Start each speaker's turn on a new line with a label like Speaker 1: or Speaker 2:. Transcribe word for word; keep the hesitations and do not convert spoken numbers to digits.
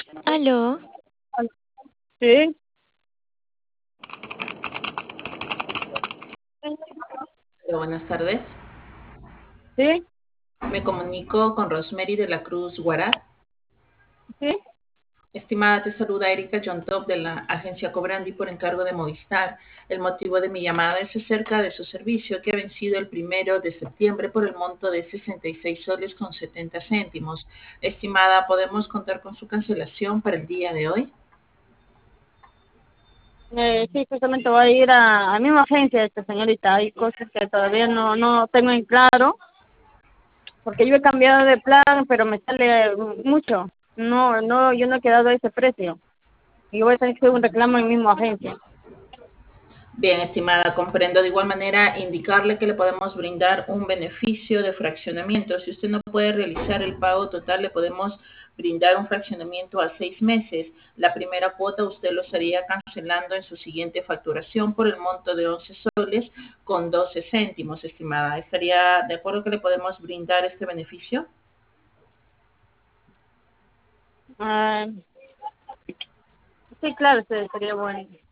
Speaker 1: Aló,
Speaker 2: Sí,
Speaker 3: Hola, buenas tardes.
Speaker 2: sí,
Speaker 3: Me comunico con Rosemary de la Cruz Guarat.
Speaker 2: sí.
Speaker 3: Estimada, te saluda Erika John Top de la agencia Cobrandi por encargo de Movistar. El motivo de mi llamada es acerca de su servicio que ha vencido el primero de septiembre por el monto de sesenta y seis soles con setenta céntimos. Estimada, ¿podemos contar con su cancelación para el día de hoy?
Speaker 2: Eh, sí, justamente voy a ir a, a la misma agencia, esta señorita. Hay cosas que todavía no, no tengo en claro, porque yo he cambiado de plan, pero me sale mucho. No, no, yo no he quedado a ese precio. Y voy a tener que hacer un reclamo en la misma agencia.
Speaker 3: Bien, estimada, comprendo. De igual manera, indicarle que le podemos brindar un beneficio de fraccionamiento. Si usted no puede realizar el pago total, le podemos brindar un fraccionamiento a seis meses. La primera cuota usted lo estaría cancelando en su siguiente facturación por el monto de once soles con doce céntimos, estimada. ¿Estaría de acuerdo que le podemos brindar este beneficio?
Speaker 2: Ah, sí, claro, sí, sería bueno.